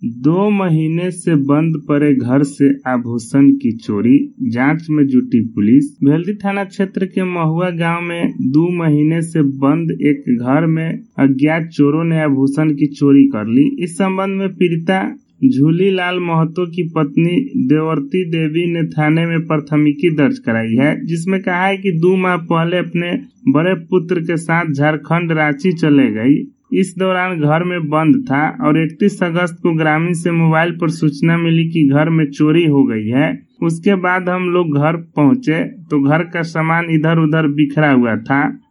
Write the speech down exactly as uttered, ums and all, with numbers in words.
दो महीने से बंद पड़े घर से आभूषण की चोरी, जांच में जुटी पुलिस। भेल्दी थाना क्षेत्र के महुआ गांव में दो महीने से बंद एक घर में अज्ञात चोरों ने आभूषण की चोरी कर ली। इस संबंध में पीड़िता झूलीलाल महतो की पत्नी देवर्ती देवी ने थाने में प्राथमिकी दर्ज कराई है, जिसमें कहा है कि दो माह पहले अपने बड़े पुत्र के साथ झारखंड रांची चले गई। इस दौरान घर में बंद था और इकतीस अगस्त को ग्रामीण से मोबाइल पर सूचना मिली कि घर में चोरी हो गई है। उसके बाद हम लोग घर पहुंचे तो घर का सामान इधर उधर बिखरा हुआ था।